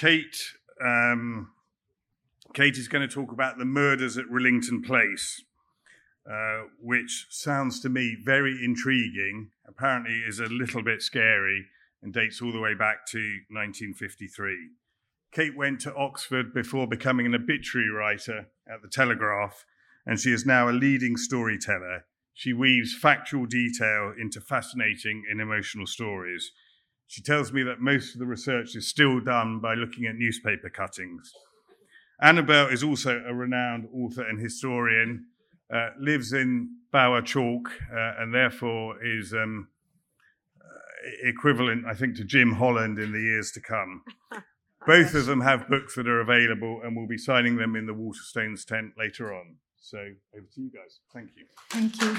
Kate is going to talk about the murders at Rillington Place, which sounds to me very intriguing, apparently is a little bit scary, and dates all the way back to 1953. Kate went to Oxford before becoming an obituary writer at the Telegraph, and she is now a leading storyteller. She weaves factual detail into fascinating and emotional stories. She tells me that most of the research is still done by looking at newspaper cuttings. Annabel is also a renowned author and historian, lives in Bower Chalk, and therefore is equivalent, I think, to Jim Holland in the years to come. Both of them have books that are available, and we'll be signing them in the Waterstones tent later on. So over to you guys. Thank you. Thank you.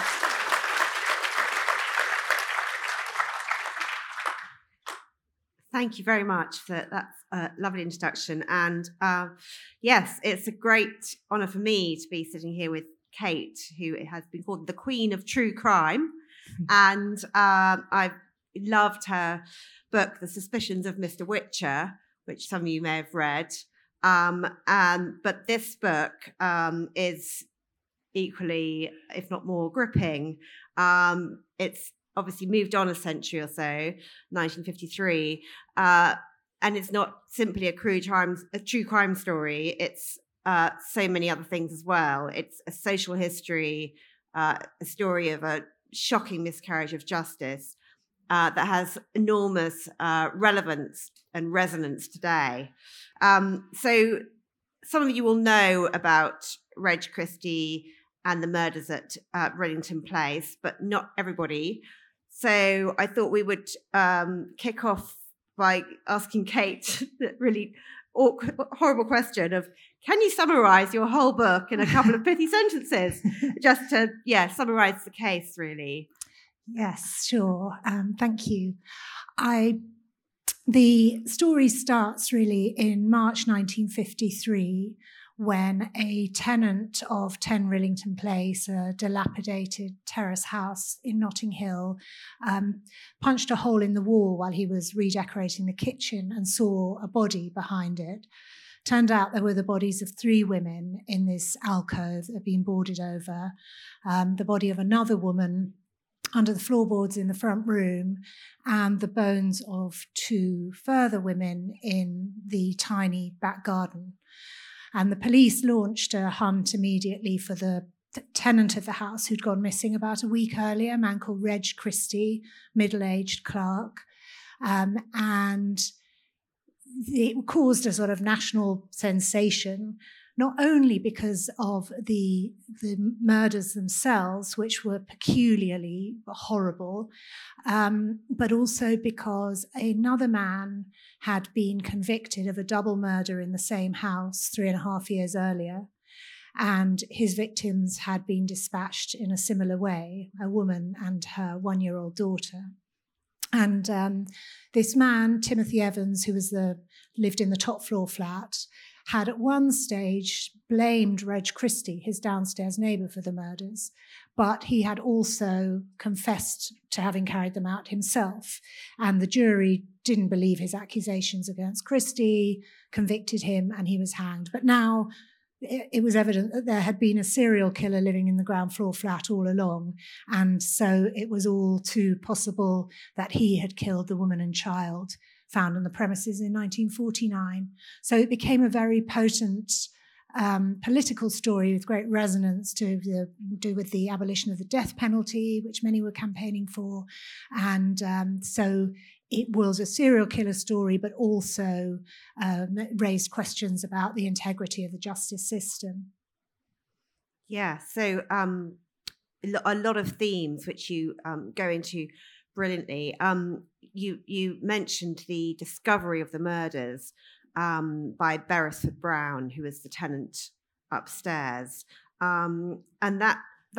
Thank you very much. That's a lovely introduction. And yes, it's a great honour for me to be sitting here with Kate, who has been called the Queen of True Crime. And I've loved her book, The Suspicions of Mr. Witcher, which some of you may have read. But this book is equally, if not more, gripping. It's obviously moved on a century or so, 1953, and it's not simply a true crime story. It's so many other things as well. It's a social history, a story of a shocking miscarriage of justice that has enormous relevance and resonance today. So some of you will know about Reg Christie and the murders at Rillington Place, but not everybody. So I thought we would kick off by asking Kate the really awkward, horrible question of, can you summarise your whole book in a couple of pithy sentences? Just to, summarise the case, really. Yes, sure. Thank you. The story starts really in March 1953, when a tenant of 10 Rillington Place, a dilapidated terrace house in Notting Hill, punched a hole in the wall while he was redecorating the kitchen and saw a body behind it. Turned out there were the bodies of 3 women in this alcove that had been boarded over, the body of another woman under the floorboards in the front room, and the bones of 2 further women in the tiny back garden. And the police launched a hunt immediately for the tenant of the house who'd gone missing about a week earlier, a man called Reg Christie, middle-aged clerk. And it caused a sort of national sensation, not only because of the murders themselves, which were peculiarly horrible, but also because another man had been convicted of a double murder in the same house 3.5 years earlier, and his victims had been dispatched in a similar way, a woman and her 1-year-old daughter. And this man, Timothy Evans, who lived in the top floor flat, had at one stage blamed Reg Christie, his downstairs neighbour, for the murders, but he had also confessed to having carried them out himself. And the jury didn't believe his accusations against Christie, convicted him, and he was hanged. But now it was evident that there had been a serial killer living in the ground floor flat all along, and so it was all too possible that he had killed the woman and child found on the premises in 1949. So it became a very potent political story with great resonance to do with the abolition of the death penalty, which many were campaigning for. And so it was a serial killer story, but also raised questions about the integrity of the justice system. Yeah, so a lot of themes which you go into brilliantly. You mentioned the discovery of the murders by Beresford Brown, who was the tenant upstairs, and that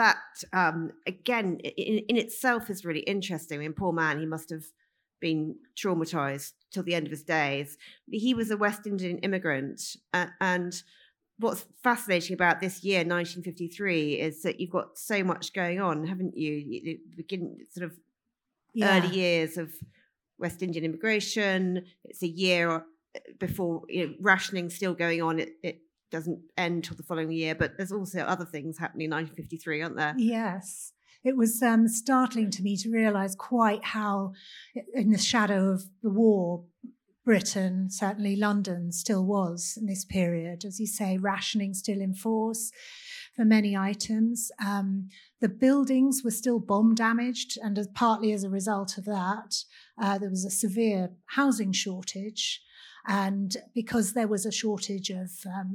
again in itself is really interesting. I mean, poor man, he must have been traumatized till the end of his days. He was a West Indian immigrant, and what's fascinating about this year, 1953, is that you've got so much going on, haven't you? The beginning, sort of early years of West Indian immigration. It's a year before, rationing still going on. It doesn't end till the following year, but there's also other things happening in 1953, aren't there? Yes. It was startling to me to realise quite how, in the shadow of the war, Britain, certainly London, still was in this period. As you say, rationing still in force for many items. The buildings were still bomb damaged, and partly as a result of that, there was a severe housing shortage. And because there was a shortage of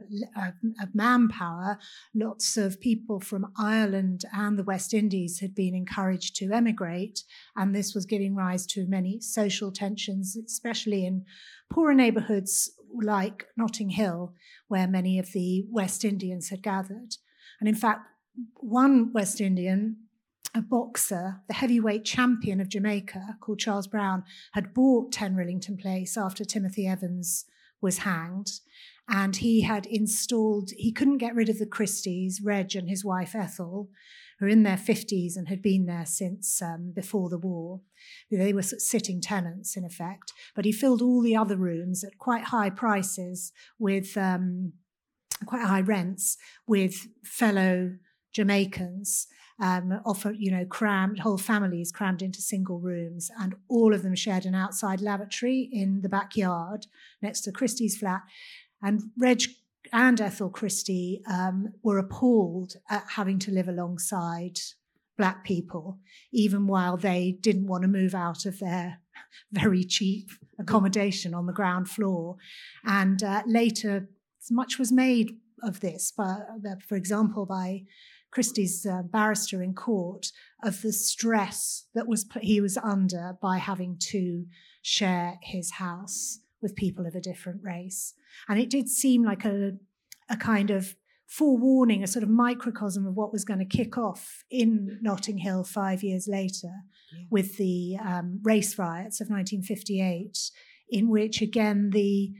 manpower, lots of people from Ireland and the West Indies had been encouraged to emigrate, and this was giving rise to many social tensions, especially in poorer neighbourhoods like Notting Hill, where many of the West Indians had gathered. And in fact, one West Indian, a boxer, the heavyweight champion of Jamaica, called Charles Brown, had bought 10 Rillington Place after Timothy Evans was hanged. And he couldn't get rid of the Christies, Reg and his wife Ethel, who were in their 50s and had been there since before the war. They were sitting tenants, in effect. But he filled all the other rooms at quite high prices with quite high rents with fellow Jamaicans. Often, crammed, whole families crammed into single rooms, and all of them shared an outside lavatory in the backyard next to Christie's flat. And Reg and Ethel Christie were appalled at having to live alongside black people, even while they didn't want to move out of their very cheap accommodation on the ground floor. And later, much was made of this, for example, by Christie's barrister in court, of the stress that he was under by having to share his house with people of a different race. And it did seem like a kind of forewarning, a sort of microcosm of what was going to kick off in Notting Hill 5 years later with the race riots of 1958, in which again the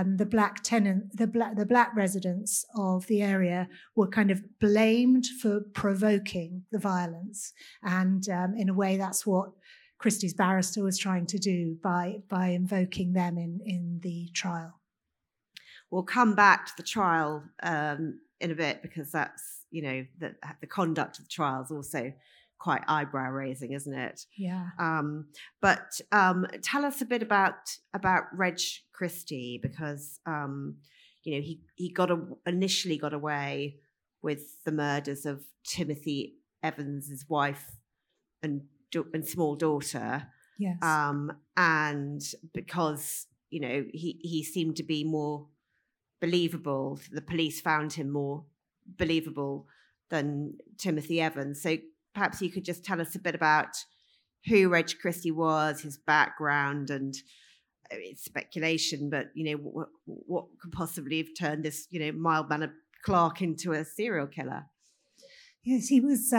black residents of the area were kind of blamed for provoking the violence, and in a way that's what Christie's barrister was trying to do by invoking them in the trial. We'll come back to the trial in a bit, because that's the conduct of the trial is also quite eyebrow raising, isn't it? Yeah. But tell us a bit about Reg Christie, because he initially got away with the murders of Timothy Evans, his wife and small daughter. Yes. And because he seemed to be more believable, the police found him more believable than Timothy Evans. So perhaps you could just tell us a bit about who Reg Christie was, his background, and it's speculation, but what could possibly have turned this mild-mannered clerk into a serial killer? Yes, he was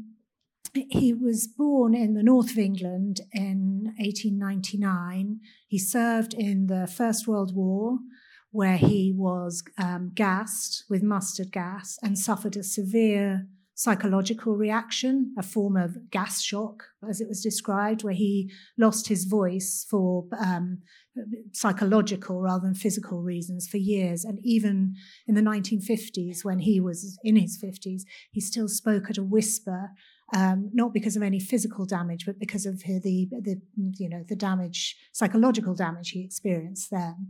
born in the north of England in 1899. He served in the First World War, where he was gassed with mustard gas and suffered a severe psychological reaction, a form of gas shock, as it was described, where he lost his voice for psychological rather than physical reasons for years. And even in the 1950s, when he was in his 50s, he still spoke at a whisper, not because of any physical damage, but because of the damage, psychological damage he experienced then.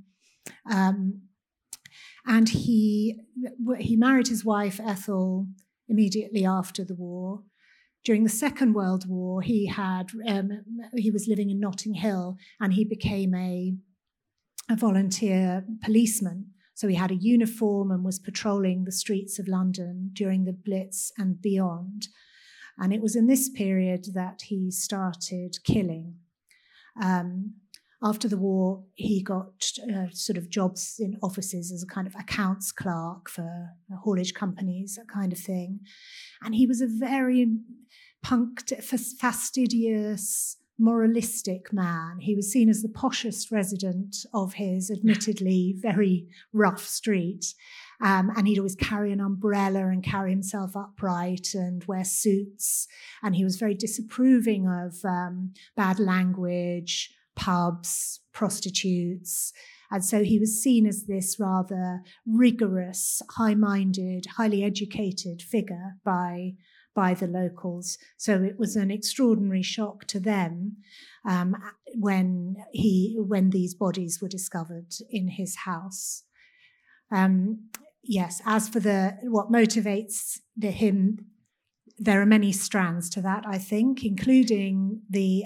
And he married his wife Ethel immediately after the war. During the Second World War, he was living in Notting Hill, and he became a volunteer policeman. So he had a uniform and was patrolling the streets of London during the Blitz and beyond. And it was in this period that he started killing. After the war, he got sort of jobs in offices as a kind of accounts clerk for haulage companies, that kind of thing. And he was a very fastidious, moralistic man. He was seen as the poshest resident of his admittedly very rough street. And he'd always carry an umbrella and carry himself upright and wear suits. And he was very disapproving of bad language, pubs, prostitutes, And so he was seen as this rather rigorous, high-minded, highly educated figure by the locals. So it was an extraordinary shock to them when these bodies were discovered in his house. Yes, as for what motivates him, there are many strands to that, I think, including the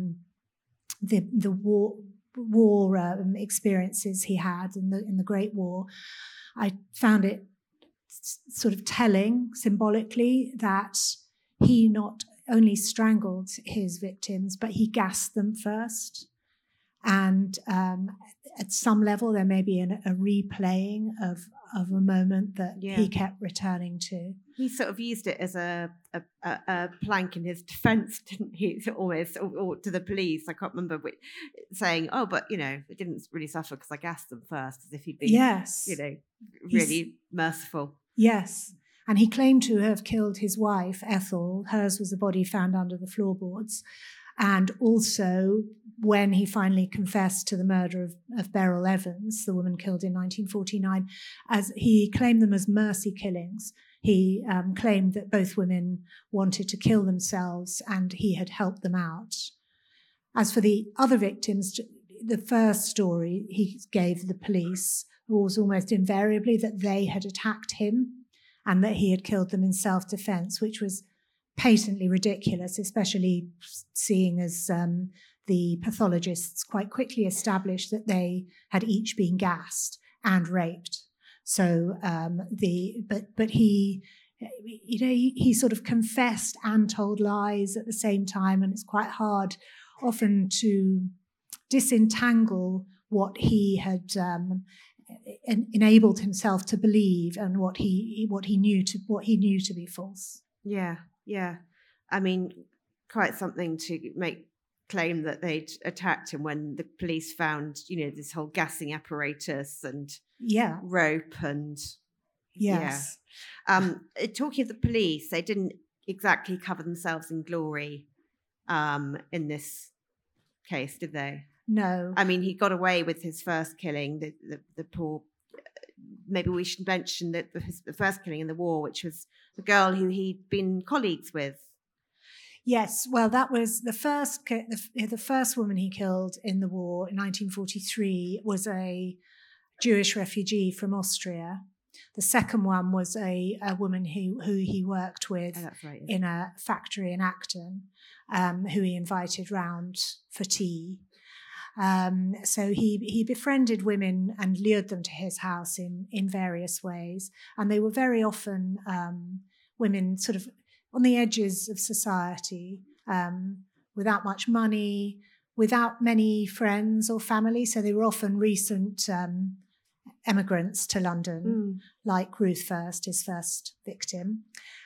war experiences he had in the Great War. I found it sort of telling symbolically that he not only strangled his victims, but he gassed them first. And at some level, there may be a replaying of a moment that he kept returning to. He sort of used it as a plank in his defence, didn't he? Almost, or to the police. I can't remember saying, "Oh, but it didn't really suffer because I gassed them first," as if he'd been, really merciful. Yes. And he claimed to have killed his wife, Ethel. Hers was the body found under the floorboards. And also, when he finally confessed to the murder of Beryl Evans, the woman killed in 1949, as he claimed them as mercy killings. He claimed that both women wanted to kill themselves and he had helped them out. As for the other victims, the first story he gave the police was almost invariably that they had attacked him and that he had killed them in self-defense, which was patently ridiculous, especially seeing as the pathologists quite quickly established that they had each been gassed and raped. So but he sort of confessed and told lies at the same time, and it's quite hard often to disentangle what he had enabled himself to believe and what he knew to be false. Yeah. I mean, quite something to claim that they'd attacked him when the police found, this whole gassing apparatus and rope and yes. Talking of the police, they didn't exactly cover themselves in glory in this case, did they? No. I mean, he got away with his first killing, the poor. Maybe we should mention that the first killing in the war, which was the girl who he'd been colleagues with. Yes, well, that was the first woman he killed in the war in 1943 was a Jewish refugee from Austria. The second one was a woman who he worked with in a factory in Acton, who he invited round for tea. So he befriended women and lured them to his house in various ways. And they were very often women sort of on the edges of society, without much money, without many friends or family. So they were often recent emigrants to London, like Ruth First, his first victim.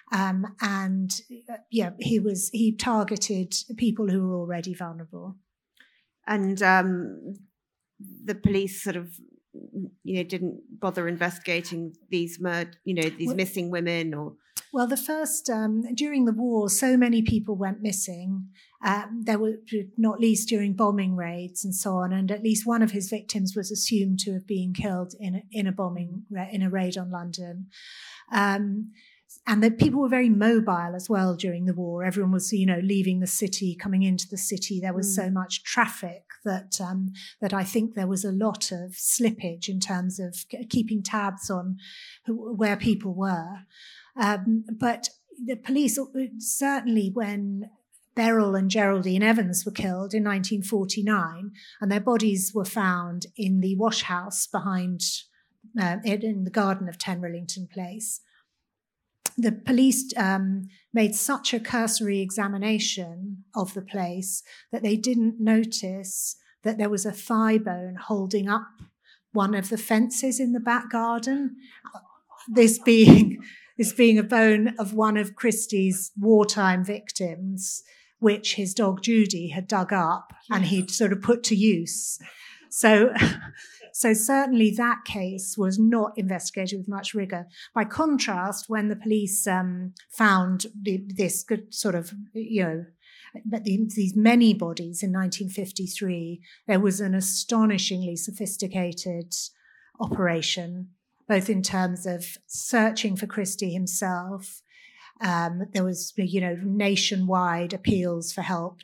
He targeted people who were already vulnerable. And the police sort of, didn't bother investigating these missing women or. Well, the first during the war, so many people went missing. There were not least during bombing raids and so on, and at least one of his victims was assumed to have been killed in a raid on London. And that people were very mobile as well during the war. Everyone was, leaving the city, coming into the city. There was so much traffic that I think there was a lot of slippage in terms of keeping tabs on where people were. But the police, certainly when Beryl and Geraldine Evans were killed in 1949, and their bodies were found in the wash house behind, in the garden of 10 Rillington Place, the police made such a cursory examination of the place that they didn't notice that there was a thigh bone holding up one of the fences in the back garden. This being a bone of one of Christie's wartime victims, which his dog Judy had dug up and he'd sort of put to use. So certainly that case was not investigated with much rigor. By contrast, when the police found this sort of, but these many bodies in 1953, there was an astonishingly sophisticated operation, both in terms of searching for Christie himself. There was, nationwide appeals for help,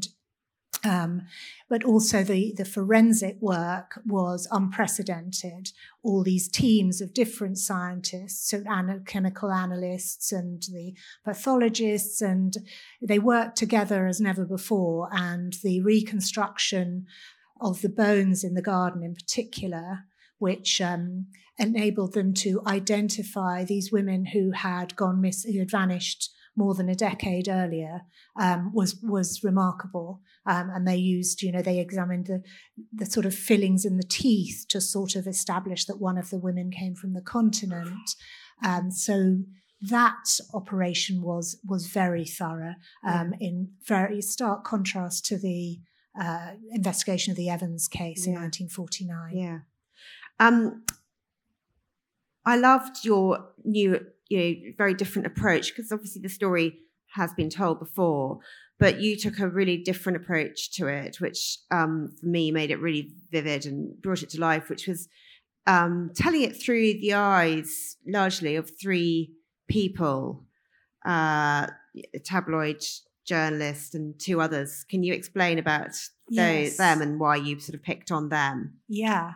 but also the forensic work was unprecedented. All these teams of different scientists, so chemical analysts and the pathologists, and they worked together as never before. And the reconstruction of the bones in the garden in particular, which enabled them to identify these women who had who had vanished more than a decade earlier, was remarkable. And they used, they examined the sort of fillings in the teeth to sort of establish that one of the women came from the continent. So that operation was very thorough, in very stark contrast to the investigation of the Evans case in 1949. Yeah. I loved your new, very different approach, because obviously the story has been told before, but you took a really different approach to it, which for me made it really vivid and brought it to life, which was telling it through the eyes largely of three people, a tabloid journalist and two others. Can you explain about them and why you sort of picked on them? Yeah.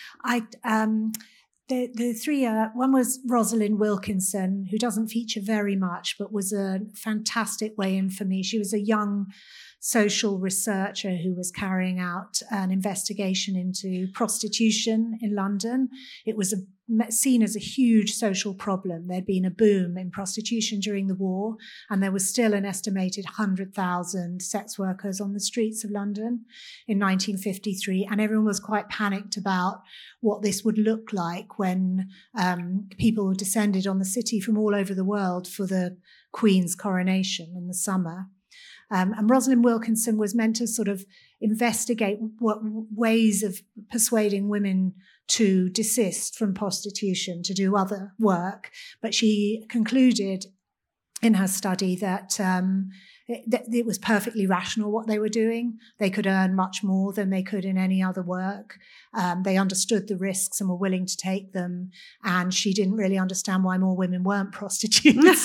The three, one was Rosalind Wilkinson, who doesn't feature very much, but was a fantastic way in for me. She was a young social researcher who was carrying out an investigation into prostitution in London. It was seen as a huge social problem. There'd been a boom in prostitution during the war, and there was still an estimated 100,000 sex workers on the streets of London in 1953, and everyone was quite panicked about what this would look like when people descended on the city from all over the world for the Queen's coronation in the summer. And Rosalind Wilkinson was meant to sort of investigate what ways of persuading women to desist from prostitution, to do other work. But she concluded in her study that it was perfectly rational what they were doing. They could earn much more than they could in any other work. They understood the risks and were willing to take them. And she didn't really understand why more women weren't prostitutes.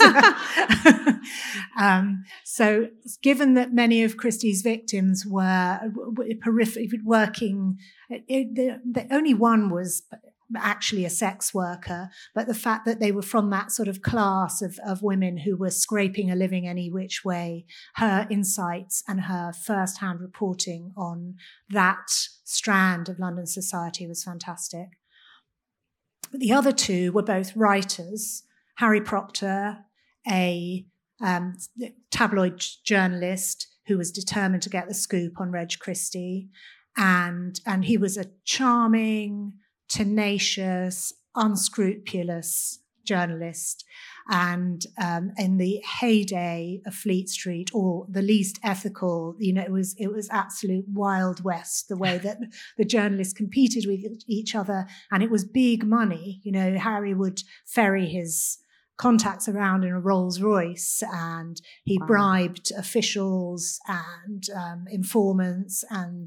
So given that many of Christie's victims were working, only one was actually a sex worker, but the fact that they were from that sort of class of women who were scraping a living any which way, her insights and her first-hand reporting on that strand of London society was fantastic. But the other two were both writers. Harry Proctor, a tabloid journalist who was determined to get the scoop on Reg Christie, and he was a charming, tenacious, unscrupulous journalist, and in the heyday of Fleet Street, or the least ethical, it was absolute Wild West, the way that the journalists competed with each other, and it was big money. Harry would ferry his contacts around in a Rolls Royce, and he bribed officials and informants and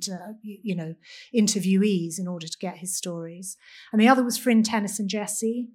interviewees in order to get his stories. And the other was Fryn Tennyson-Jesse,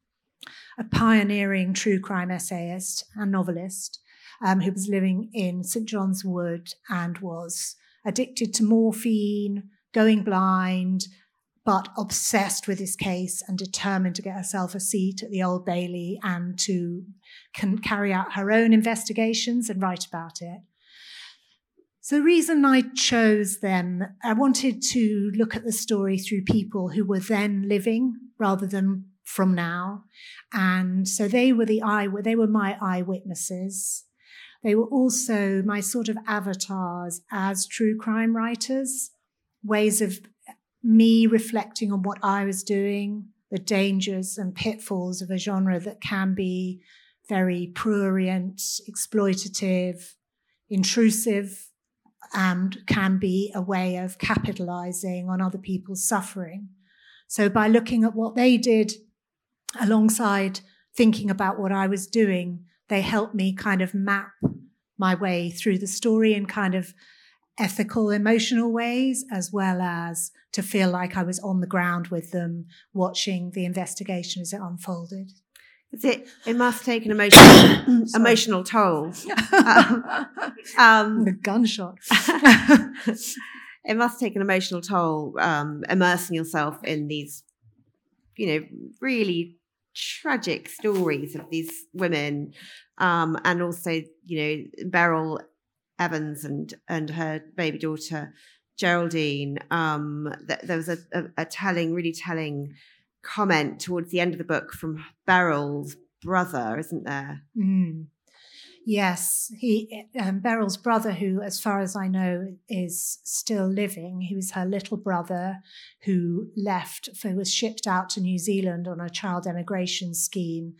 a pioneering true crime essayist and novelist who was living in St John's Wood and was addicted to morphine, going blind, but obsessed with his case and determined to get herself a seat at the Old Bailey and to carry out her own investigations and write about it. So the reason I chose them, I wanted to look at the story through people who were then living rather than from now. And so they were my eyewitnesses. They were also my sort of avatars as true crime writers, ways of me reflecting on what I was doing, the dangers and pitfalls of a genre that can be very prurient, exploitative, intrusive, and can be a way of capitalizing on other people's suffering. So by looking at what they did alongside thinking about what I was doing, they helped me kind of map my way through the story in kind of ethical, emotional ways, as well as to feel like I was on the ground with them, watching the investigation as it unfolded. It must take an emotional toll. The gunshot. It must take an emotional toll, immersing yourself in these, really tragic stories of these women, and also, Beryl Evans and her baby daughter Geraldine. There was a really telling comment towards the end of the book from Beryl's brother, isn't there? Yes, Beryl's brother, who, as far as I know, is still living. He was her little brother who was shipped out to New Zealand on a child emigration scheme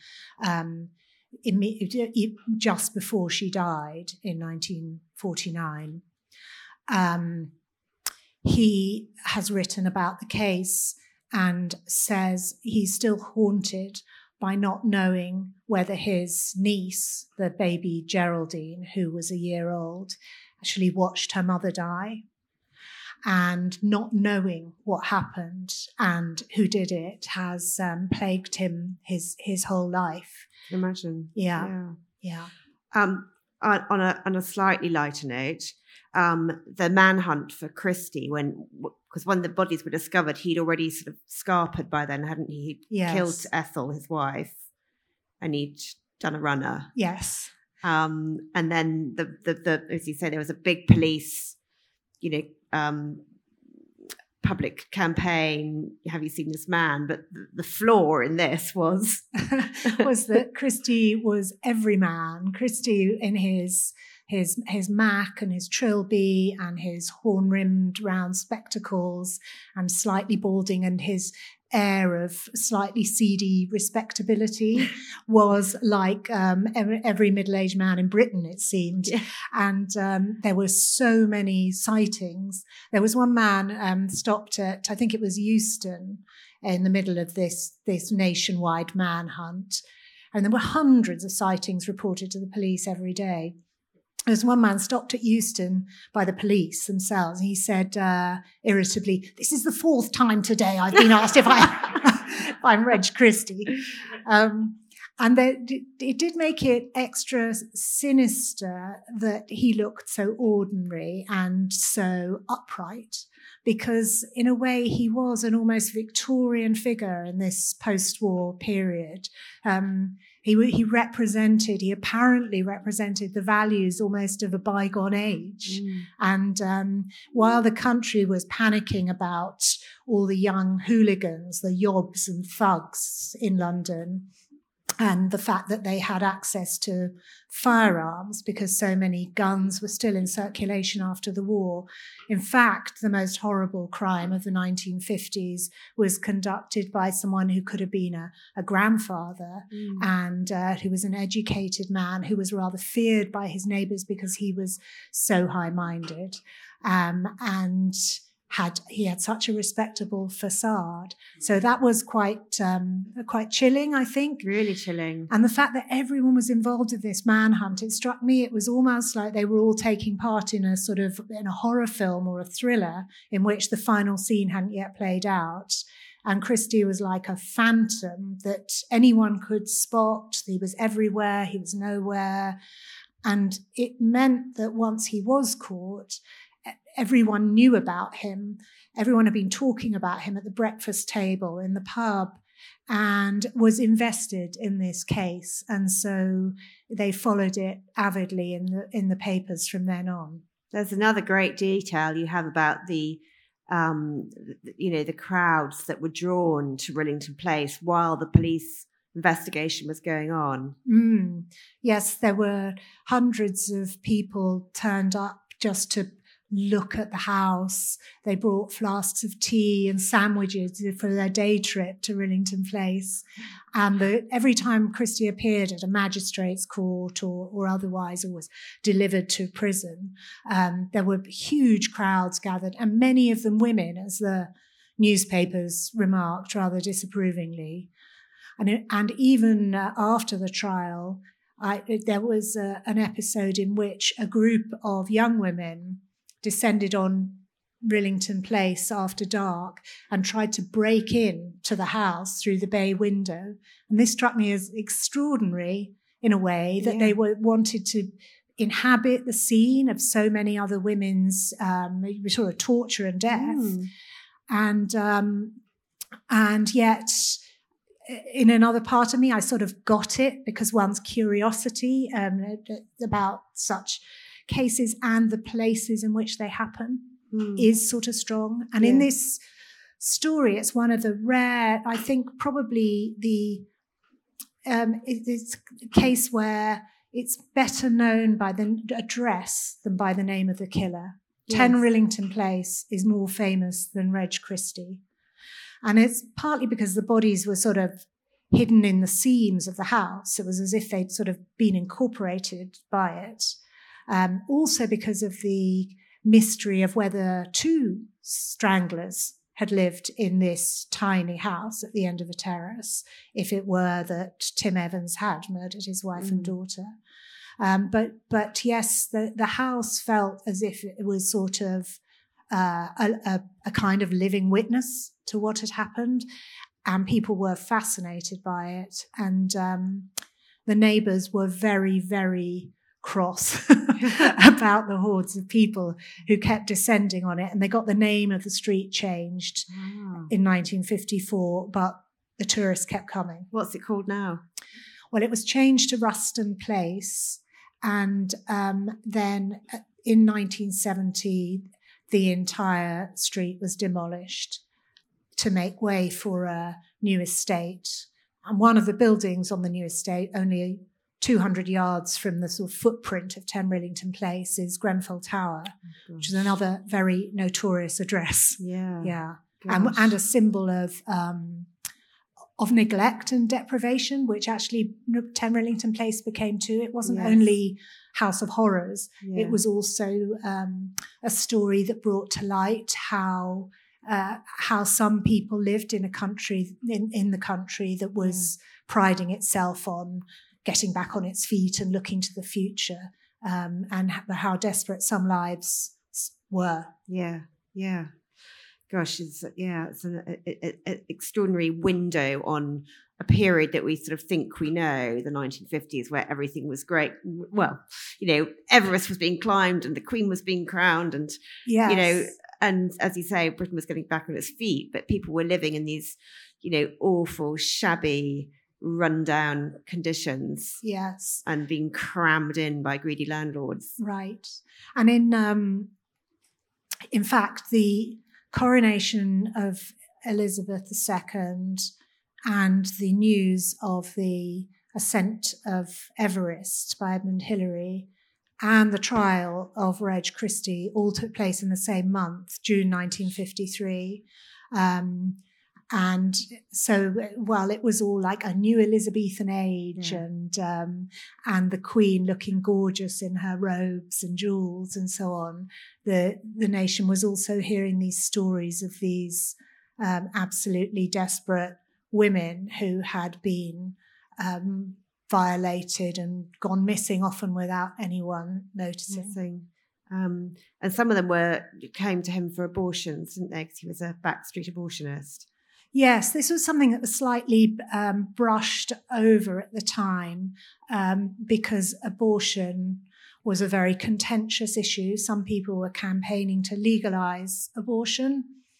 just before she died in 1949. He has written about the case and says he's still haunted by not knowing whether his niece, the baby Geraldine, who was a year old, actually watched her mother die, and not knowing what happened and who did it has plagued him his whole life. Imagine. Yeah. On a slightly lighter note, the manhunt for Christie, because when the bodies were discovered, he'd already sort of scarpered by then, hadn't he? He'd killed Ethel, his wife, and he'd done a runner. Yes. And then the as you say, there was a big police, public campaign. Have you seen this man? But the flaw in this was that Christie was every man. Christie in his Mac and his trilby and his horn-rimmed round spectacles and slightly balding and his air of slightly seedy respectability was like every middle-aged man in Britain, it seemed. Yeah. And there were so many sightings. There was one man stopped at, I think it was Euston, in the middle of this nationwide manhunt. And there were hundreds of sightings reported to the police every day. There was one man stopped at Euston by the police themselves. And he said irritably, "This is the 4th time today I've been asked if I'm Reg Christie." And it did make it extra sinister that he looked so ordinary and so upright, because in a way he was an almost Victorian figure in this post-war period. He apparently represented the values almost of a bygone age. And while the country was panicking about all the young hooligans, the yobs and thugs in London, and the fact that they had access to firearms because so many guns were still in circulation after the war. In fact, the most horrible crime of the 1950s was conducted by someone who could have been a grandfather and who was an educated man who was rather feared by his neighbours because he was so high-minded. And he had such a respectable facade. So that was quite chilling, I think. Really chilling. And the fact that everyone was involved in this manhunt, it struck me, it was almost like they were all taking part in a horror film or a thriller in which the final scene hadn't yet played out. And Christie was like a phantom that anyone could spot. He was everywhere, he was nowhere. And it meant that once he was caught, everyone knew about him. Everyone had been talking about him at the breakfast table, in the pub, and was invested in this case. And so they followed it avidly in the papers from then on. There's another great detail you have about the crowds that were drawn to Rillington Place while the police investigation was going on. Yes, there were hundreds of people turned up just to look at the house. They brought flasks of tea and sandwiches for their day trip to Rillington Place. And every time Christie appeared at a magistrate's court or otherwise, or was delivered to prison, there were huge crowds gathered, and many of them women, as the newspapers remarked rather disapprovingly. And even after the trial, there was an episode in which a group of young women descended on Rillington Place after dark and tried to break in to the house through the bay window. And this struck me as extraordinary in a way, that they wanted to inhabit the scene of so many other women's sort of torture and death. And yet, in another part of me, I sort of got it, because one's curiosity about such cases and the places in which they happen is sort of strong. And in this story, it's one of the rare, I think probably it's a case where it's better known by the address than by the name of the killer. 10 Rillington Place is more famous than Reg Christie. And it's partly because the bodies were sort of hidden in the seams of the house. It was as if they'd sort of been incorporated by it. Also because of the mystery of whether 2 stranglers had lived in this tiny house at the end of a terrace, if it were that Tim Evans had murdered his wife and daughter. But yes, the house felt as if it was sort of a kind of living witness to what had happened, and people were fascinated by it. And the neighbours were very, very cross about the hordes of people who kept descending on it, and they got the name of the street changed in 1954, but the tourists kept coming. What's it called now? Well, it was changed to Ruston Place, and then in 1970 the entire street was demolished to make way for a new estate. And one of the buildings on the new estate, only 200 yards from the sort of footprint of 10 Rillington Place, is Grenfell Tower, which is another very notorious address. And a symbol of neglect and deprivation, which actually 10 Rillington Place became too. It wasn't only House of Horrors, it was also a story that brought to light how some people lived in a country, in the country that was priding itself on getting back on its feet and looking to the future, and how desperate some lives were. Gosh, it's an extraordinary window on a period that we sort of think we know, the 1950s, where everything was great. Well, Everest was being climbed and the Queen was being crowned, and and as you say, Britain was getting back on its feet, but people were living in these, awful, shabby, rundown conditions. Yes. And being crammed in by greedy landlords. Right. And in fact, the coronation of Elizabeth II and the news of the ascent of Everest by Edmund Hillary and the trial of Reg Christie all took place in the same month, June 1953. And so, while it was all like a new Elizabethan age, and the Queen looking gorgeous in her robes and jewels and so on, the nation was also hearing these stories of these absolutely desperate women who had been violated and gone missing, often without anyone noticing. And some of them came to him for abortions, didn't they? Because he was a backstreet abortionist. Yes, this was something that was slightly brushed over at the time, because abortion was a very contentious issue. Some people were campaigning to legalise abortion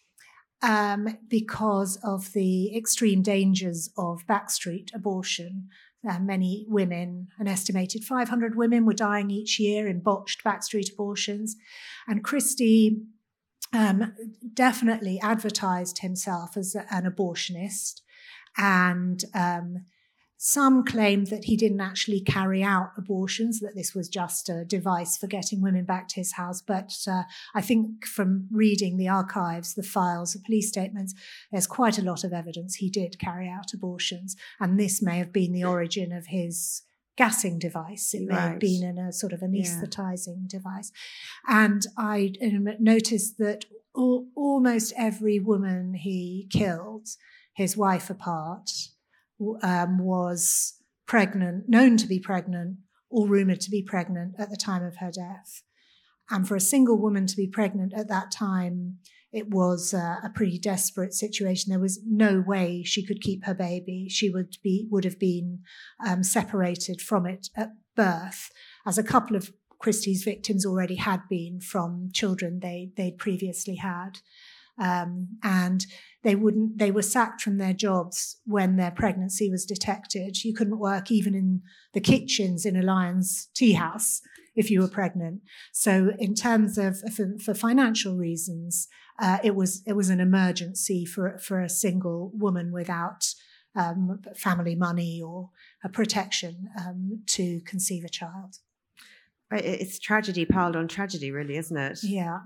because of the extreme dangers of backstreet abortion. Many women, an estimated 500 women, were dying each year in botched backstreet abortions. And Christie definitely advertised himself as an abortionist, and some claimed that he didn't actually carry out abortions, that this was just a device for getting women back to his house. But I think from reading the archives, the files, the police statements, there's quite a lot of evidence he did carry out abortions, and this may have been the origin of his gassing device. It may have been in a sort of anaesthetising device. And I noticed that almost every woman he killed, his wife apart, was pregnant, known to be pregnant, or rumoured to be pregnant at the time of her death. And for a single woman to be pregnant at that time, it was a pretty desperate situation. There was no way she could keep her baby. She would have been separated from it at birth, as a couple of Christie's victims already had been from children they'd previously had. And they were sacked from their jobs when their pregnancy was detected. You couldn't work even in the kitchens in a Lyons tea house if you were pregnant. So in terms of, for financial reasons, it was an emergency for a single woman without family money or a protection to conceive a child. It's tragedy piled on tragedy, really, isn't it? Yeah.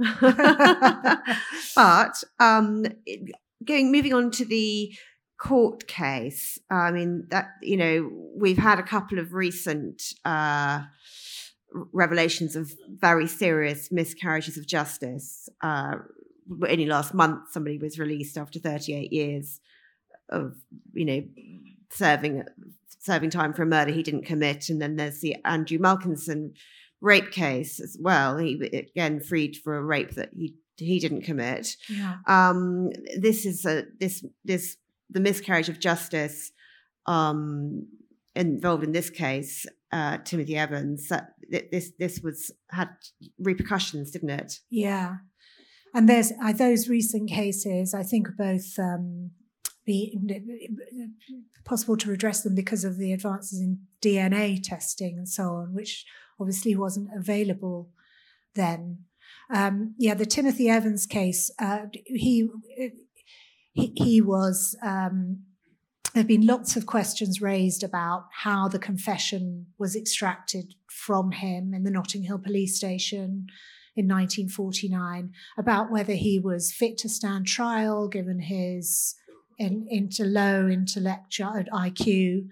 But moving on to the court case, I mean, that, you know, we've had a couple of recent revelations of very serious miscarriages of justice. Only last month, somebody was released after 38 years of, you know, serving time for a murder he didn't commit. And then there's the Andrew Malkinson rape case as well. He again freed for a rape that he didn't commit. Yeah. This is the miscarriage of justice involved in this case, Timothy Evans. This had repercussions, didn't it? Yeah. And there's those recent cases, I think, both be possible to redress them because of the advances in DNA testing and so on, which obviously wasn't available then. The Timothy Evans case, he was. There have been lots of questions raised about how the confession was extracted from him in the Notting Hill police station in 1949, about whether he was fit to stand trial given his low intellectual IQ,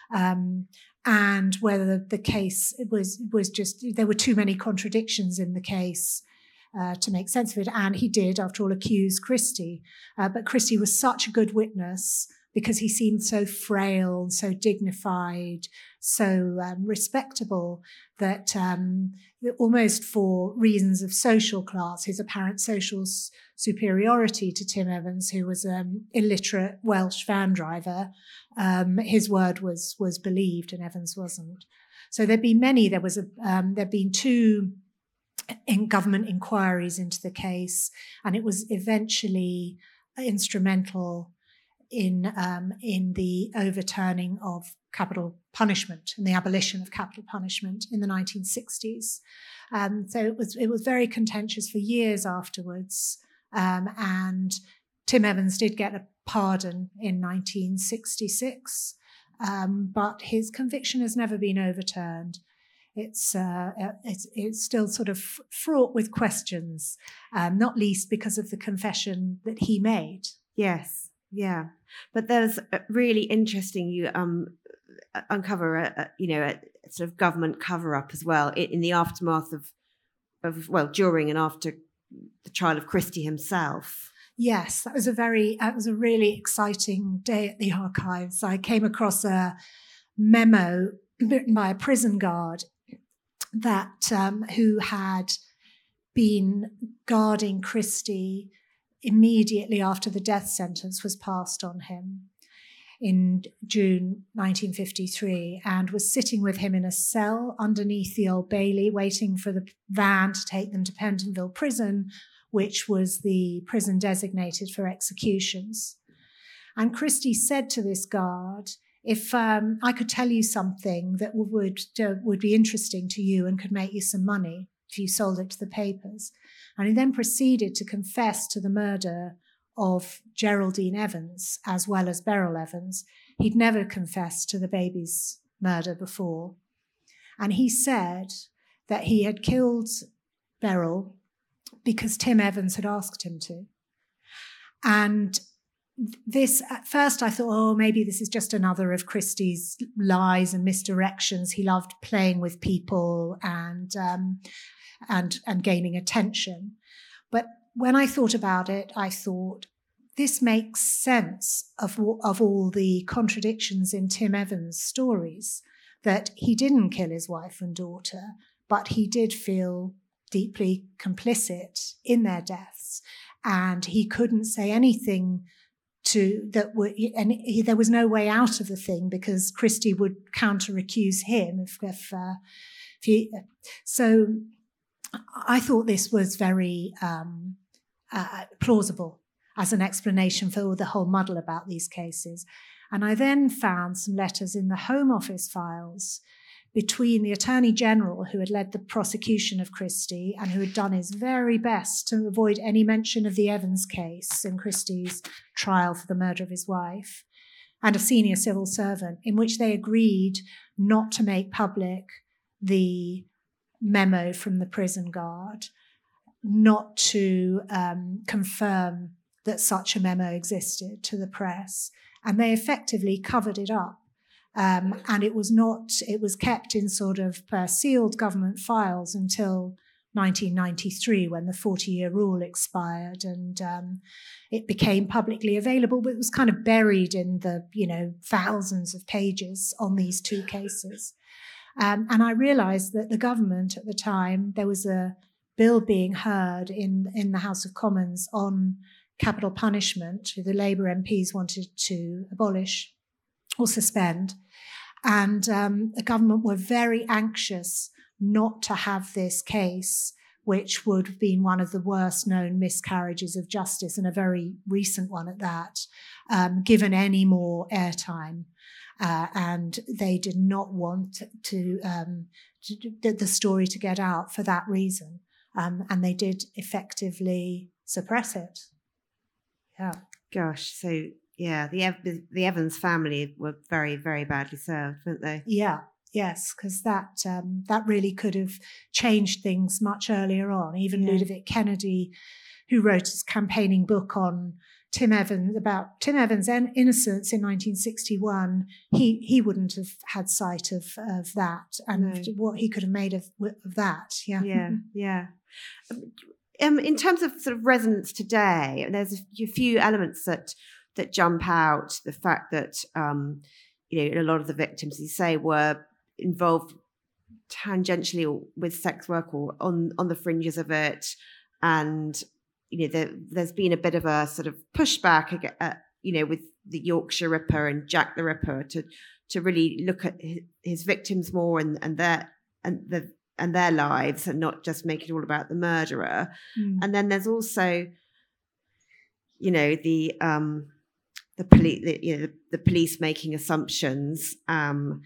and whether the case was just, there were too many contradictions in the case to make sense of it. And he did, after all, accuse Christie. But Christie was such a good witness because he seemed so frail, so dignified, so respectable, that almost for reasons of social class, his apparent social superiority to Tim Evans, who was an illiterate Welsh van driver, his word was believed and Evans wasn't. So there'd been many. There'd been two government inquiries into the case, and it was eventually instrumental in the overturning of capital punishment and the abolition of capital punishment in the 1960s. So it was very contentious for years afterwards. And Tim Evans did get a pardon in 1966, but his conviction has never been overturned. It's still sort of fraught with questions, not least because of the confession that he made. Yes, yeah. But there's really interesting, you uncover a sort of government cover-up as well in the aftermath of during and after the trial of Christie himself. Yes, that was a really exciting day at the archives. I came across a memo written by a prison guard that who had been guarding Christie immediately after the death sentence was passed on him in June 1953, and was sitting with him in a cell underneath the Old Bailey, waiting for the van to take them to Pentonville Prison, which was the prison designated for executions. And Christie said to this guard, if I could tell you something that would be interesting to you and could make you some money if you sold it to the papers. And he then proceeded to confess to the murder of Geraldine Evans as well as Beryl Evans. He'd never confessed to the baby's murder before. And he said that he had killed Beryl because Tim Evans had asked him to. And this, at first I thought, oh, maybe this is just another of Christie's lies and misdirections. He loved playing with people and gaining attention. But when I thought about it, I thought this makes sense of all the contradictions in Tim Evans' stories, that he didn't kill his wife and daughter, but he did feel deeply complicit in their deaths, and he couldn't say anything there was no way out of the thing, because Christie would counter-accuse him so I thought this was very plausible as an explanation for the whole muddle about these cases. And I then found some letters in the Home Office files between the Attorney General, who had led the prosecution of Christie and who had done his very best to avoid any mention of the Evans case in Christie's trial for the murder of his wife, and a senior civil servant, in which they agreed not to make public the memo from the prison guard, not to confirm that such a memo existed to the press, and they effectively covered it up. And it was kept in sort of sealed government files until 1993, when the 40-year rule expired, and it became publicly available, but it was kind of buried in the, thousands of pages on these two cases. And I realized that the government at the time, there was a bill being heard in the House of Commons on capital punishment, the Labour MPs wanted to abolish or suspend. And the government were very anxious not to have this case, which would have been one of the worst known miscarriages of justice, and a very recent one at that, given any more airtime. And they did not want the story to get out for that reason. And they did effectively suppress it. Yeah. Gosh, so yeah, the Evans family were very, very badly served, weren't they? Yeah, yes, because that really could have changed things much earlier on. Even Ludovic Kennedy, who wrote his campaigning book on Tim Evans' innocence in 1961, he wouldn't have had sight of that and what he could have made of that. Yeah. In terms of sort of resonance today, there's a few elements that jump out. The fact that a lot of the victims, as you say, were involved tangentially with sex work or on the fringes of it, and there's been a bit of a sort of pushback, with the Yorkshire Ripper and Jack the Ripper to really look at his victims more and their lives, and not just make it all about the murderer. And then there's also, the police making assumptions, and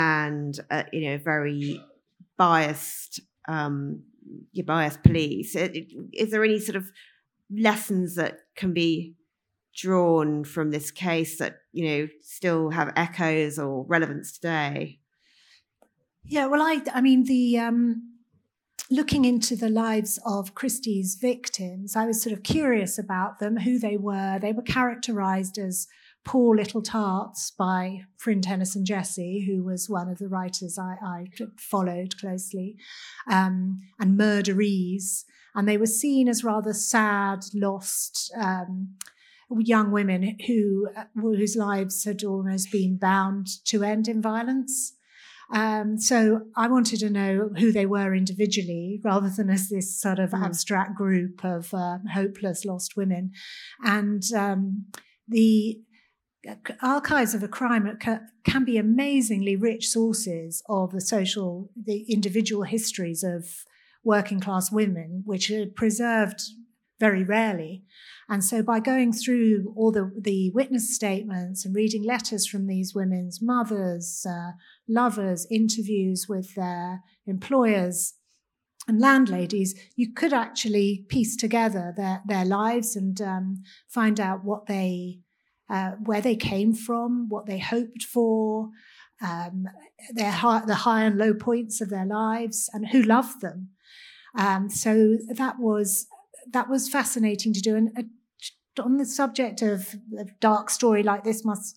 very biased police. Is there any sort of lessons that can be drawn from this case that still have echoes or relevance today? Yeah, well, I mean, looking into the lives of Christie's victims, I was sort of curious about them, who they were. They were characterised as poor little tarts by Fryn Tennyson Jesse, who was one of the writers I followed closely, and murderees. And they were seen as rather sad, lost young women whose lives had almost been bound to end in violence. So I wanted to know who they were individually, rather than as this sort of abstract group of hopeless lost women. And the archives of a crime can be amazingly rich sources of the individual histories of working class women, which are preserved very rarely. And so by going through all the witness statements and reading letters from these women's mothers, lovers, interviews with their employers and landladies, you could actually piece together their lives and find out where they came from, what they hoped for, the high and low points of their lives, and who loved them. So that was fascinating to do. And on the subject of a dark story like this must get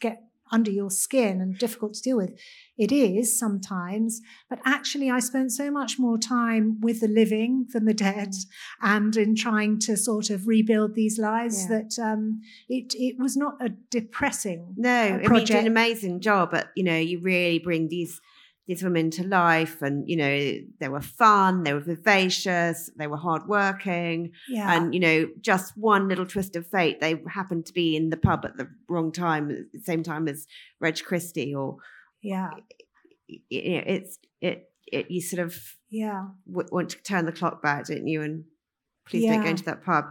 under your skin and difficult to deal with. It is sometimes, but actually I spent so much more time with the living than the dead, and in trying to sort of rebuild these lives that it was not a depressing project. I mean, you did an amazing job, but you really bring these women to life, and they were fun, they were vivacious, they were hardworking, and just one little twist of fate, they happened to be in the pub at the wrong time, at the same time as Reg Christie, or you sort of want to turn the clock back, don't you? And please don't go into that pub.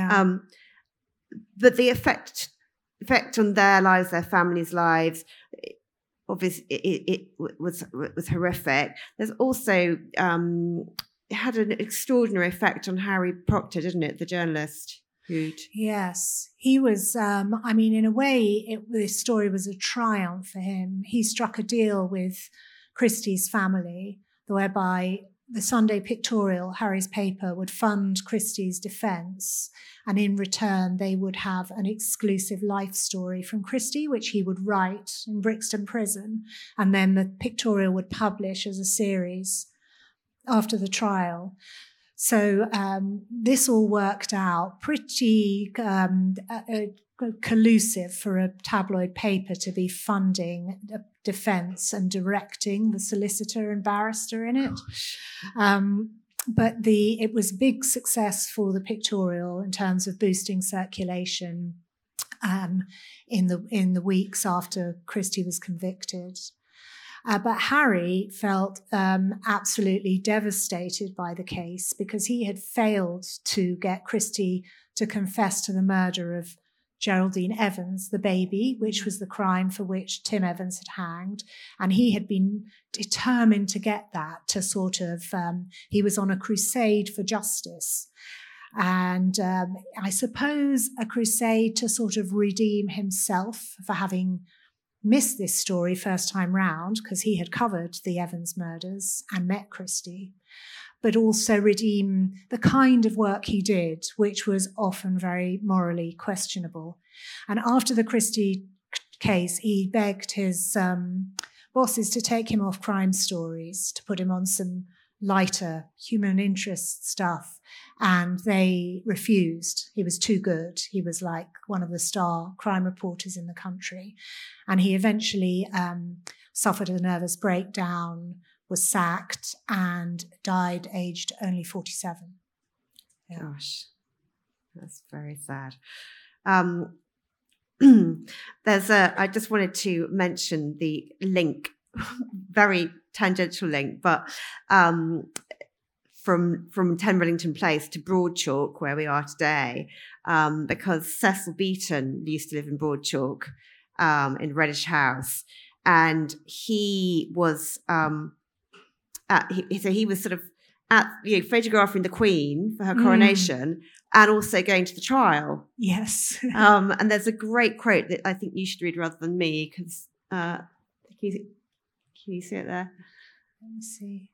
But the effect on their lives, their families' lives, obviously it was horrific. There's also it had an extraordinary effect on Harry Proctor, didn't it, the journalist? Yes, he was. I mean, in a way, this story was a triumph for him. He struck a deal with Christie's family, whereby the Sunday Pictorial, Harry's paper, would fund Christie's defence, and in return they would have an exclusive life story from Christie, which he would write in Brixton Prison, and then the Pictorial would publish as a series after the trial. So this all worked out pretty collusive for a tabloid paper to be funding a defence and directing the solicitor and barrister in it. But it was a big success for the Pictorial in terms of boosting circulation in the weeks after Christie was convicted. But Harry felt absolutely devastated by the case because he had failed to get Christie to confess to the murder of Geraldine Evans, the baby, which was the crime for which Tim Evans had hanged. And he had been determined to get that, to sort of, he was on a crusade for justice. And I suppose a crusade to sort of redeem himself for having missed this story first time round, because he had covered the Evans murders and met Christie, but also redeem the kind of work he did, which was often very morally questionable. And after the Christie case, he begged his bosses to take him off Crime Stories, to put him on some lighter human interest stuff, and they refused. He was too good. He was like one of the star crime reporters in the country, and he eventually suffered a nervous breakdown, was sacked, and died aged only 47. Gosh, that's very sad. I just wanted to mention the link, very tangential link, but from 10 Rillington Place to Broadchalk, where we are today, because Cecil Beaton used to live in Broadchalk, in Reddish House, and he was he was sort of photographing the Queen for her coronation, and also going to the trial. Yes. And there's a great quote that I think you should read rather than me, because can you see it there? Let me see.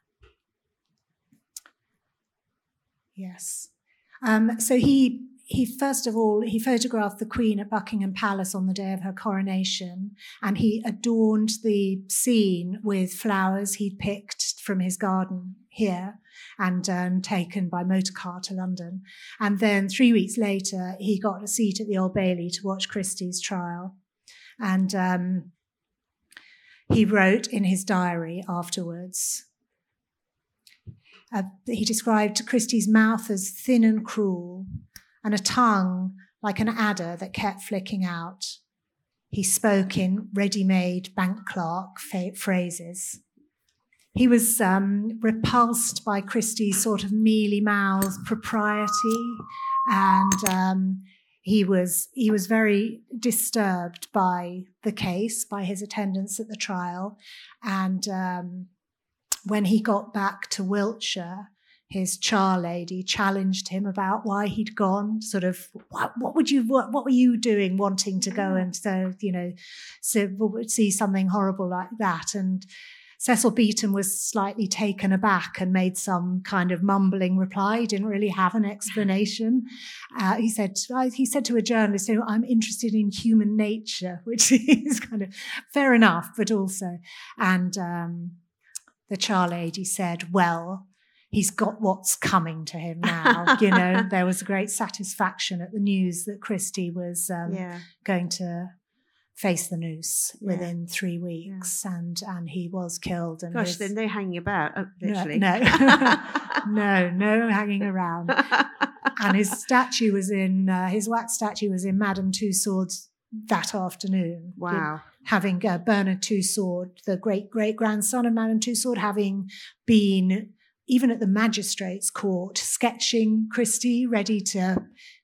Yes. So he first of all, he photographed the Queen at Buckingham Palace on the day of her coronation, and he adorned the scene with flowers he'd picked from his garden here and taken by motor car to London. And then 3 weeks later, he got a seat at the Old Bailey to watch Christie's trial. And he wrote in his diary afterwards, he described Christie's mouth as thin and cruel, and a tongue like an adder that kept flicking out. He spoke in ready-made bank clerk phrases. He was repulsed by Christie's sort of mealy-mouthed propriety, and he was very disturbed by the case, by his attendance at the trial. And when he got back to Wiltshire, his char lady challenged him about why he'd gone. Sort of, what were you doing, wanting to go and see something horrible like that? And Cecil Beaton was slightly taken aback and made some kind of mumbling reply. He didn't really have an explanation. He said to a journalist, "I'm interested in human nature," which is kind of fair enough, but also. And the Char lady said, "Well, he's got what's coming to him now." There was a great satisfaction at the news that Christie was going to face the noose within 3 weeks, and he was killed. And gosh, there's no hanging about, literally. No, no hanging around. And his statue was his wax statue was in Madame Tussauds that afternoon. Wow. Having Bernard Tussaud, the great-great-grandson of Madame Tussaud, having been even at the magistrate's court sketching Christie, ready to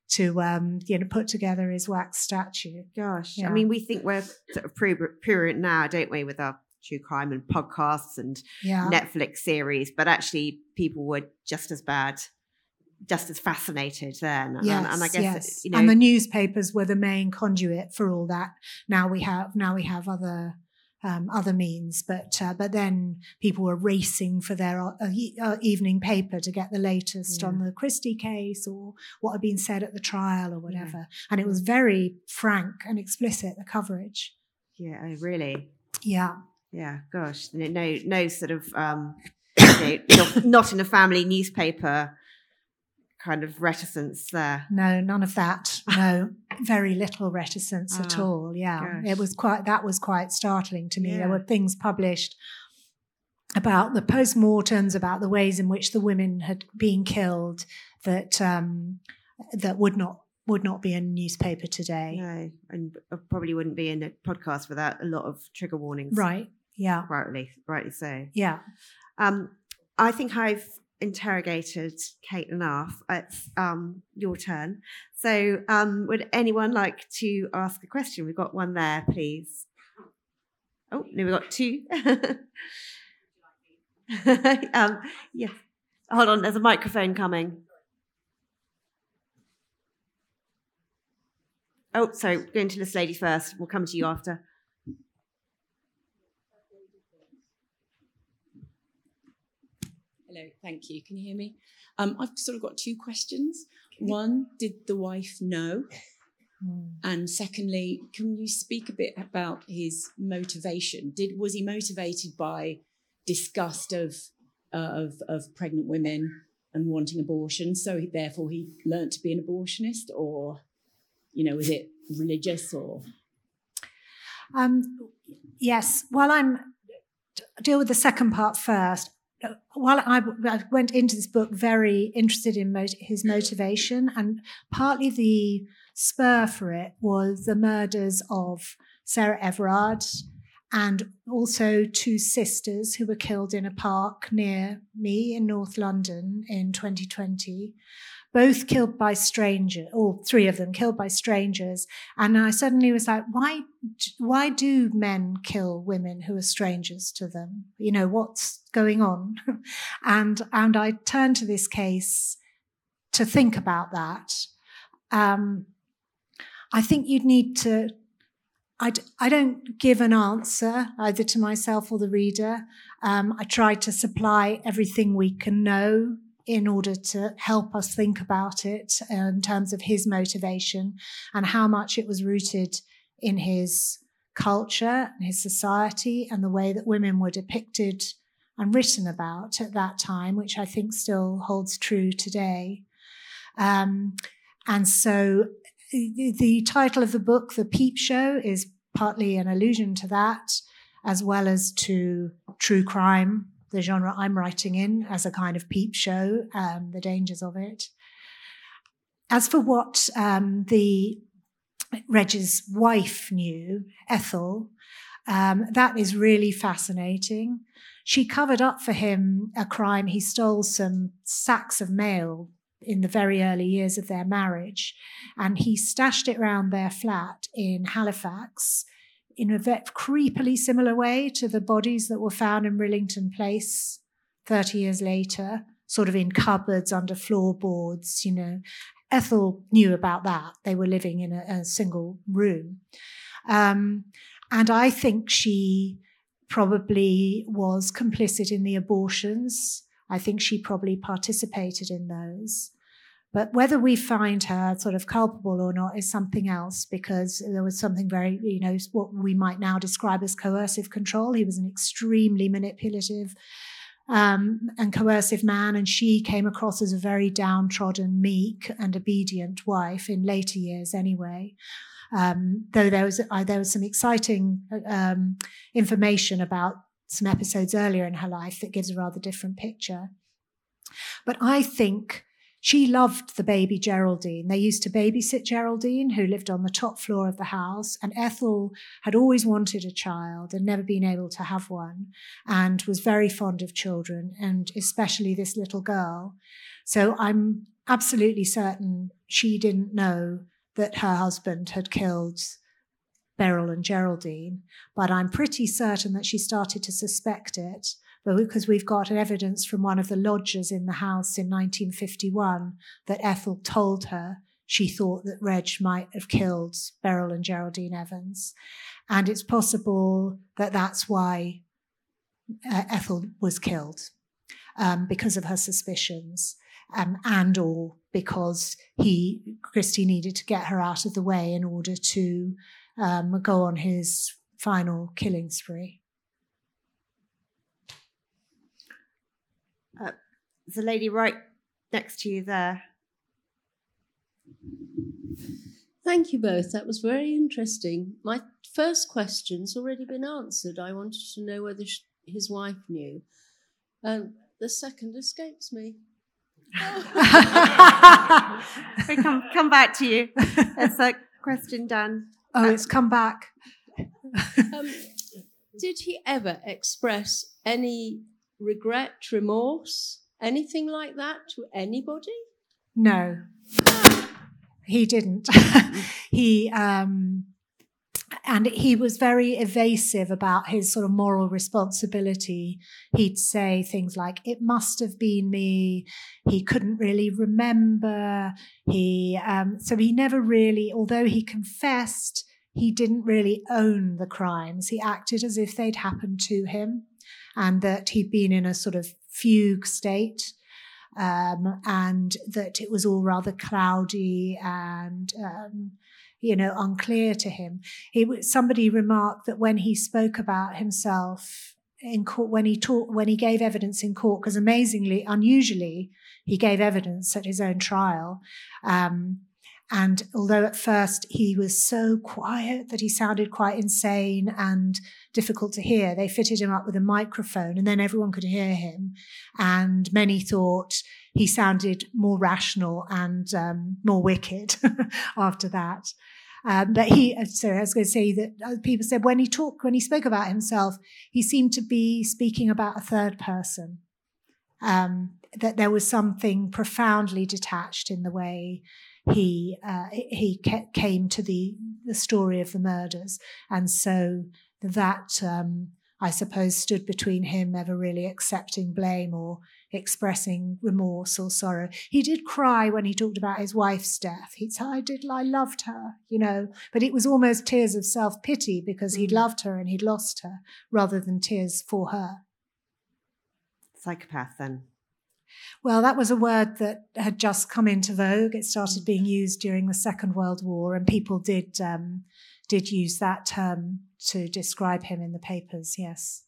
put together his wax statue. Gosh, I mean, we think we're sort of prurient now, don't we, with our true crime and podcasts and Netflix series, but actually people were just as bad, just as fascinated then. Yes, and I guess, and the newspapers were the main conduit for all that. Now we have other means, but then people were racing for their evening paper to get the latest on the Christie case or what had been said at the trial or whatever. And it was very frank and explicit, the coverage. Yeah, oh, really? Yeah. Yeah, gosh. No sort of, not in a family newspaper kind of reticence there. No, none of that. No, very little reticence at all. Yeah, gosh. That was quite startling to me. Yeah. There were things published about the post-mortems, about the ways in which the women had been killed that would not be in a newspaper today. No, and probably wouldn't be in a podcast without a lot of trigger warnings. Right. Yeah. Rightly so. Yeah. I think I've interrogated Kate enough. It's your turn. So would anyone like to ask a question? We've got one there, please. Oh, no, we've got two. Yes. Hold on, there's a microphone coming. Oh, sorry, going to this lady first. We'll come to you after. Hello, thank you. Can you hear me? I've sort of got two questions. One, did the wife know? And secondly, can you speak a bit about his motivation? Was he motivated by disgust of pregnant women and wanting abortion, so therefore he learnt to be an abortionist, or was it religious or? Yes. Well, I'll deal with the second part first. While I went into this book very interested in his motivation, and partly the spur for it was the murders of Sarah Everard and also two sisters who were killed in a park near me in North London in 2020. Both killed by strangers, or three of them killed by strangers. And I suddenly was like, why do men kill women who are strangers to them? What's going on? And I turned to this case to think about that. I think you'd need to, I don't give an answer either to myself or the reader. I try to supply everything we can know in order to help us think about it in terms of his motivation and how much it was rooted in his culture and his society and the way that women were depicted and written about at that time, which I think still holds true today. And so the title of the book, The Peep Show, is partly an allusion to that, as well as to true crime, the genre I'm writing in, as a kind of peep show, the dangers of it. As for what Reg's wife knew, Ethel, that is really fascinating. She covered up for him a crime. He stole some sacks of mail in the very early years of their marriage, and he stashed it around their flat in Halifax in a creepily similar way to the bodies that were found in Rillington Place 30 years later, sort of in cupboards under floorboards, Ethel knew about that. They were living in a single room. And I think she probably was complicit in the abortions. I think she probably participated in those. But whether we find her sort of culpable or not is something else, because there was something very, what we might now describe as coercive control. He was an extremely manipulative and coercive man, and she came across as a very downtrodden, meek and obedient wife in later years anyway. Though there was some exciting information about some episodes earlier in her life that gives a rather different picture. But I think she loved the baby Geraldine. They used to babysit Geraldine, who lived on the top floor of the house, and Ethel had always wanted a child and never been able to have one, and was very fond of children, and especially this little girl. So I'm absolutely certain she didn't know that her husband had killed Beryl and Geraldine, but I'm pretty certain that she started to suspect it, because we've got evidence from one of the lodgers in the house in 1951 that Ethel told her she thought that Reg might have killed Beryl and Geraldine Evans. And it's possible that that's why Ethel was killed, because of her suspicions, and or because Christie needed to get her out of the way in order to go on his final killing spree. There's a lady right next to you there. Thank you both. That was very interesting. My first question's already been answered. I wanted to know whether his wife knew. The second escapes me. We come back to you. There's a question, Dan. Oh, it's come back. Did he ever express any regret, remorse, anything like that to anybody? No, he didn't. And he was very evasive about his sort of moral responsibility. He'd say things like, "It must have been me." He couldn't really remember. So he never really, although he confessed, he didn't really own the crimes. He acted as if they'd happened to him, and that he'd been in a sort of fugue state, and that it was all rather cloudy and unclear to him. Somebody remarked that when he spoke about himself in court, when he gave evidence in court, because unusually, he gave evidence at his own trial. And although at first he was so quiet that he sounded quite insane and difficult to hear, they fitted him up with a microphone and then everyone could hear him. And many thought he sounded more rational and more wicked after that. But I was going to say that people said when he spoke about himself, he seemed to be speaking about a third person, that there was something profoundly detached in the way he came to the story of the murders. And so that, I suppose, stood between him ever really accepting blame or expressing remorse or sorrow. He did cry when he talked about his wife's death. He'd say, I loved her, but it was almost tears of self-pity because he'd loved her and he'd lost her rather than tears for her. Psychopath, then. Well, that was a word that had just come into vogue. It started being used during the Second World War, and people did use that term to describe him in the papers, yes.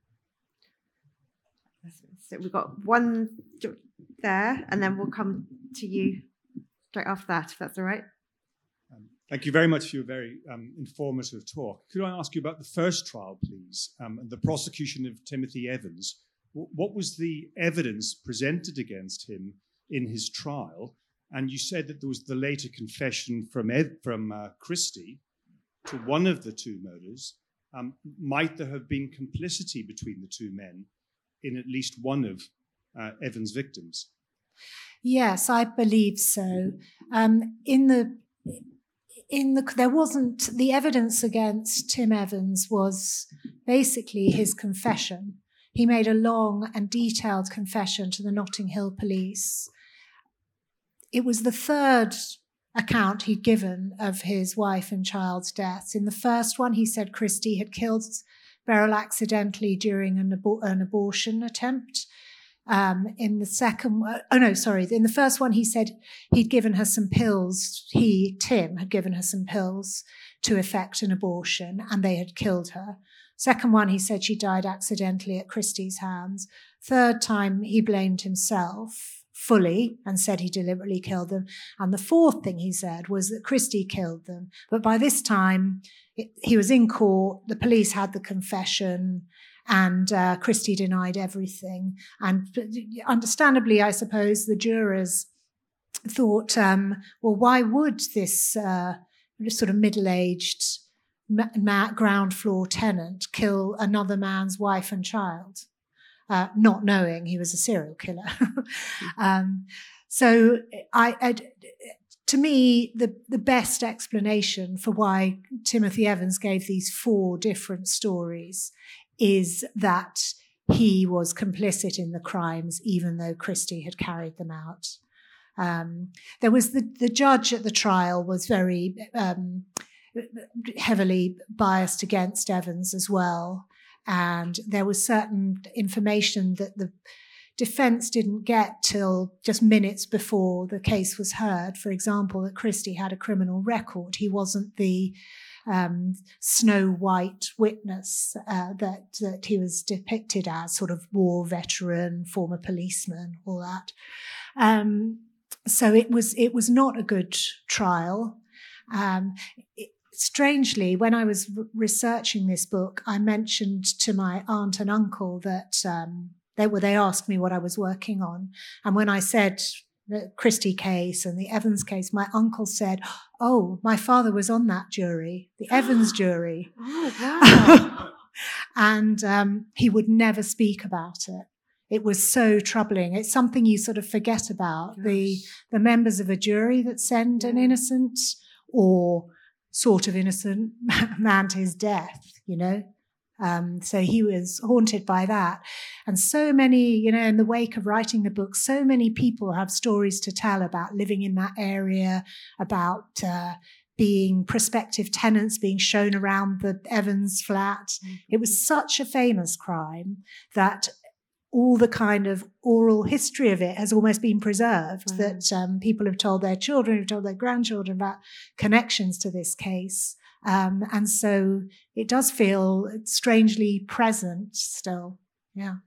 So we've got one there, and then we'll come to you straight after that, if that's all right. Thank you very much for your very informative talk. Could I ask you about the first trial, please, and the prosecution of Timothy Evans? What was the evidence presented against him in his trial? And you said that there was the later confession from Christie to one of the two murders. Might there have been complicity between the two men in at least one of Evans' victims? Yes, I believe so. There wasn't, the evidence against Tim Evans was basically his confession. He made a long and detailed confession to the Notting Hill police. It was the third account he'd given of his wife and child's deaths. In the first one, he said Christie had killed Beryl accidentally during an abortion attempt. In the first one, he said he'd given her some pills. Tim, had given her some pills to effect an abortion, and they had killed her. Second one, he said she died accidentally at Christie's hands. Third time, he blamed himself fully and said he deliberately killed them. And the fourth thing he said was that Christie killed them. But by this time, he was in court, the police had the confession, and Christie denied everything. And understandably, I suppose, the jurors thought, why would this sort of middle-aged ground floor tenant kill another man's wife and child, not knowing he was a serial killer? So to me, the best explanation for why Timothy Evans gave these 4 different stories is that he was complicit in the crimes, even though Christie had carried them out. There was the judge at the trial was very heavily biased against Evans as well. And there was certain information that the defense didn't get till just minutes before the case was heard. For example, that Christie had a criminal record. He wasn't the Snow White witness that he was depicted as, sort of war veteran, former policeman, all that. So it was not a good trial. Strangely, when I was researching this book, I mentioned to my aunt and uncle that they asked me what I was working on. And when I said the Christie case and the Evans case, my uncle said, "Oh, my father was on that jury, the Evans jury." Oh, wow. And he would never speak about it. It was so troubling. It's something you sort of forget about, the members of a jury that send an innocent or sort of innocent man to his death, you know. So he was haunted by that. And so many, you know, in the wake of writing the book, so many people have stories to tell about living in that area, about being prospective tenants being shown around the Evans flat. Mm-hmm. It was such a famous crime that all the kind of oral history of it has almost been preserved, that people have told their children, have told their grandchildren about connections to this case. And so it does feel strangely present still. Yeah.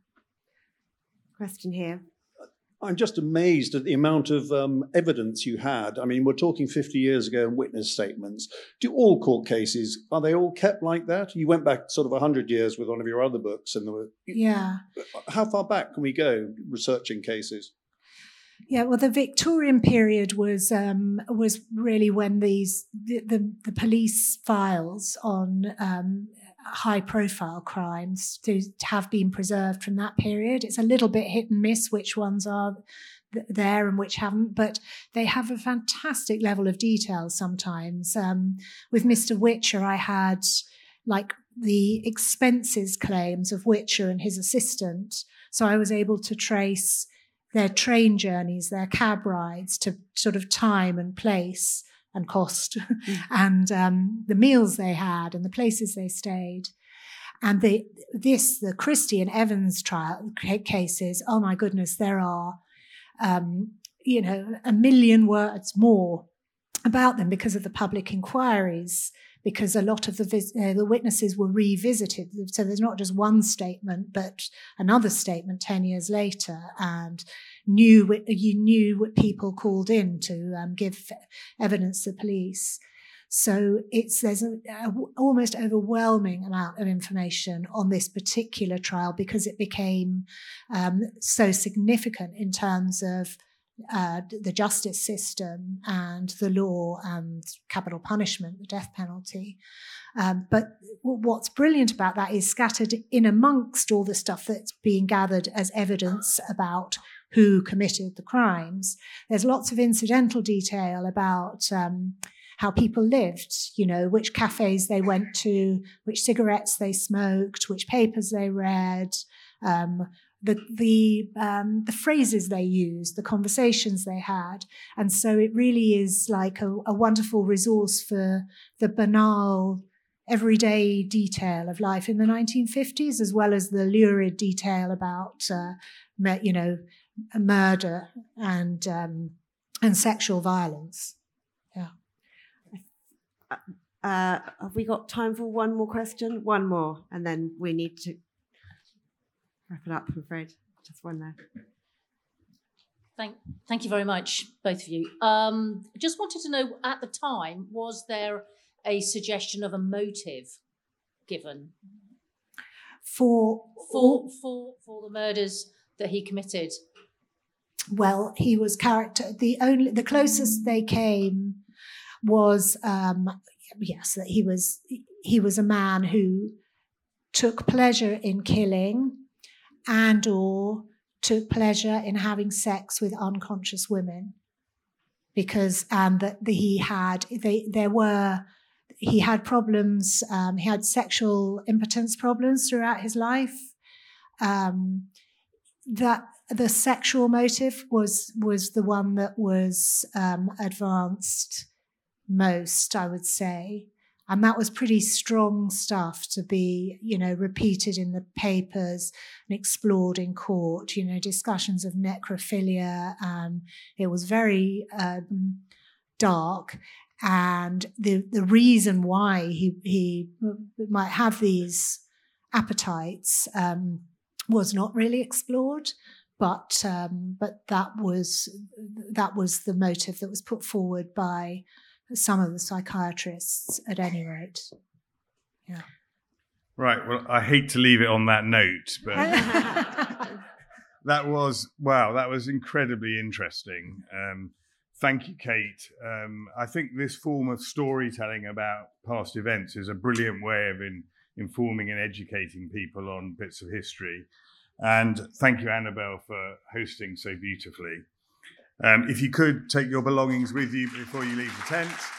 Question here. I'm just amazed at the amount of evidence you had. I mean, we're talking 50 years ago and witness statements. Do all court cases, are they all kept like that? You went back sort of 100 years with one of your other books. Yeah. How far back can we go researching cases? Yeah, well, the Victorian period was really when the police files on high-profile crimes to have been preserved from that period. It's a little bit hit and miss which ones are there and which haven't, but they have a fantastic level of detail sometimes. With Mr. Witcher, I had like the expenses claims of Witcher and his assistant, so I was able to trace their train journeys, their cab rides to sort of time and place and cost, and the meals they had and the places they stayed. And the Christie and Evans trial cases, oh my goodness, there are, 1 million words more about them because of the public inquiries, because a lot of the witnesses were revisited. So there's not just one statement, but another statement 10 years later, and you knew what people called in to give evidence to police. So there's an almost overwhelming amount of information on this particular trial because it became so significant in terms of the justice system and the law and capital punishment, the death penalty. But what's brilliant about that is scattered in amongst all the stuff that's being gathered as evidence about who committed the crimes. There's lots of incidental detail about how people lived, which cafes they went to, which cigarettes they smoked, which papers they read, the phrases they used, the conversations they had. And so it really is like a wonderful resource for the banal everyday detail of life in the 1950s, as well as the lurid detail about, murder and sexual violence. Yeah. Have we got time for one more question? One more, and then we need to wrap it up, I'm afraid. Just one there. Thank you very much, both of you. Just wanted to know, at the time, was there a suggestion of a motive given For the murders that he committed? Well, he was the closest they came was that he was a man who took pleasure in killing and or took pleasure in having sex with unconscious women, because he had problems. He had sexual impotence problems throughout his life. That the sexual motive was the one that was advanced most, I would say. And that was pretty strong stuff to be, repeated in the papers and explored in court, discussions of necrophilia. It was very dark. And the reason why he might have these appetites was not really explored. But that was the motive that was put forward by some of the psychiatrists, at any rate. Yeah. Right. Well, I hate to leave it on that note, but that was incredibly interesting. Thank you, Kate. I think this form of storytelling about past events is a brilliant way of informing and educating people on bits of history. And thank you, Annabelle, for hosting so beautifully. If you could take your belongings with you before you leave the tent.